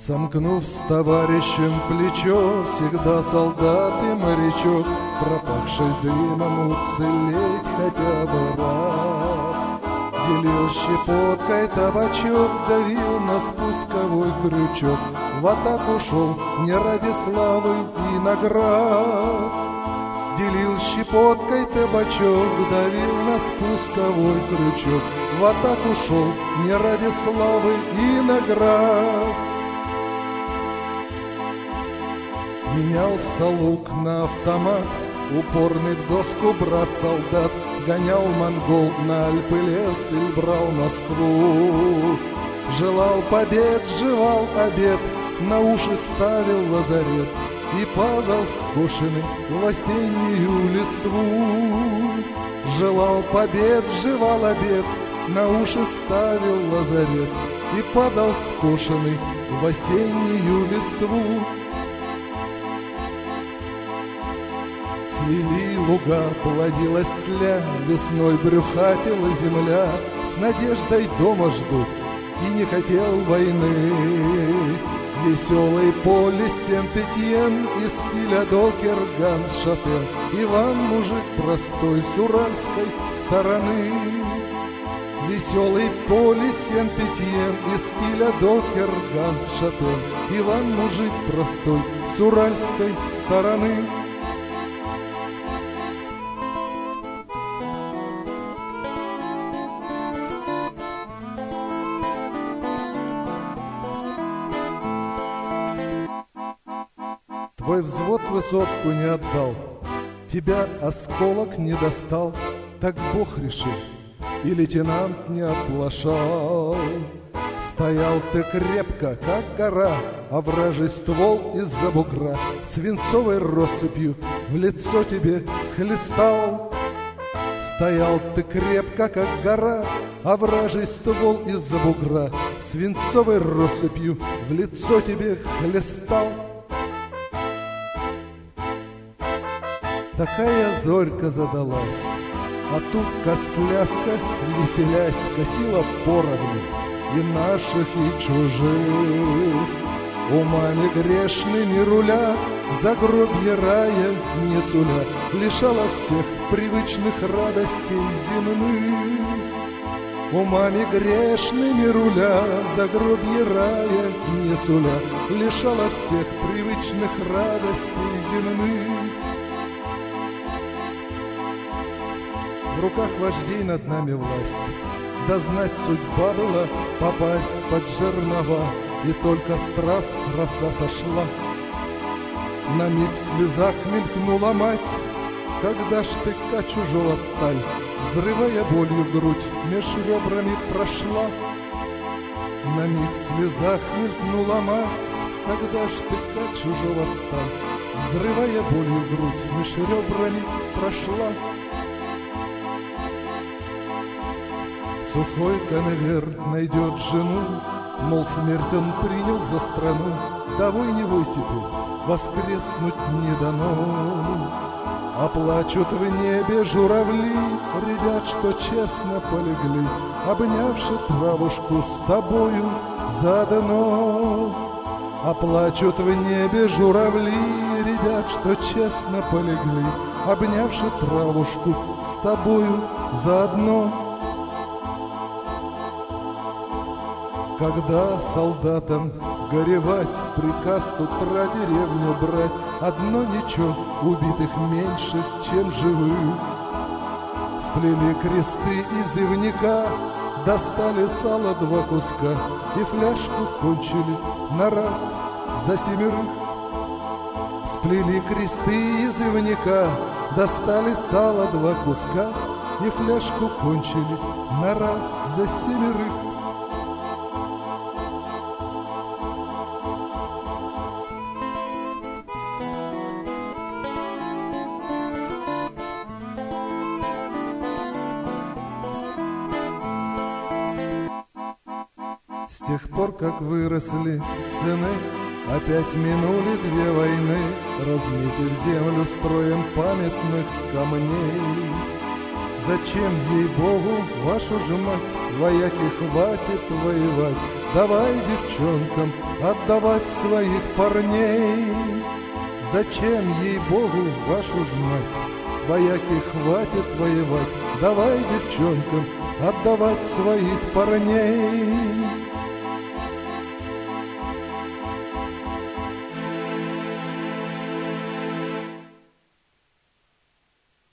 Сомкнув с товарищем плечо, всегда солдат и морячок, пропахший дымом уцелеть хотя бы рад. Делил щепоткой табачок, давил на спусковой крючок, в атаку шел не ради славы и наград. Делил щепоткой табачок, давил на спусковой крючок, в атаку шел не ради славы и наград. Менялся лук на автомат, упорный в доску брат-солдат, гонял монгол на Альпы лес и брал Москву. Желал побед, жевал обед, на уши ставил лазарет и падал скошенный в осеннюю листву. Желал побед, жевал обед, на уши ставил лазарет и падал скошенный в осеннюю листву. Цвели луга, плодилась тля, весной брюхатила земля, с надеждой дома ждут и не хотел войны. Веселый поле Сент-Этьен, из Киля до Кирганс-Шатен, Иван мужик простой с уральской стороны. Веселый поле Сент-Этьен, из Киля до Кирганс-Шатен, Иван мужик простой с уральской стороны. Твой взвод высотку не отдал, тебя осколок не достал, так Бог решил, и лейтенант не оплошал. Стоял ты крепко, как гора, а вражий ствол из-за бугра свинцовой россыпью в лицо тебе хлестал. Стоял ты крепко, как гора, а вражий ствол из-за бугра свинцовой россыпью в лицо тебе хлестал. Такая зорька задалась, а тут костлявка, веселясь, косила поровну и наших, и чужих. Умами грешными руля, загробье рая не суля, лишала всех привычных радостей земных. Умами грешными руля, загробье рая не суля, лишала всех привычных радостей земных. В руках вождей над нами власть, да знать судьба была попасть под жернова, и только страх роса сошла. На миг в слезах мелькнула мать, когда штыка чужого сталь, взрывая болью грудь, меж ребрами прошла. На миг в слезах мелькнула мать, когда штыка чужого сталь, взрывая болью грудь, меж ребрами прошла. Сухой конверт найдет жену, мол, смерть он принял за страну, да вой не вой теперь, воскреснуть не дано. А плачут в небе журавли, ребят, что честно полегли, обнявши травушку с тобою заодно. А плачут в небе журавли, ребят, что честно полегли, обнявши травушку с тобою заодно. Когда солдатам горевать, приказ с утра деревню брать, одно ничего, убитых меньше, чем живых. Сплели кресты из ивника, достали сало 2 куска и фляжку кончили на раз за 7. Сплели кресты из ивника, достали сало 2 куска и фляжку кончили на раз за 7. С тех пор, как выросли сыны, опять минули 2 войны, разметив землю строем памятных камней. Зачем, ей-богу, вашу же мать, вояки, хватит воевать, давай девчонкам отдавать своих парней. Зачем, ей-богу, вашу ж мать, вояки, хватит воевать, давай девчонкам отдавать своих парней.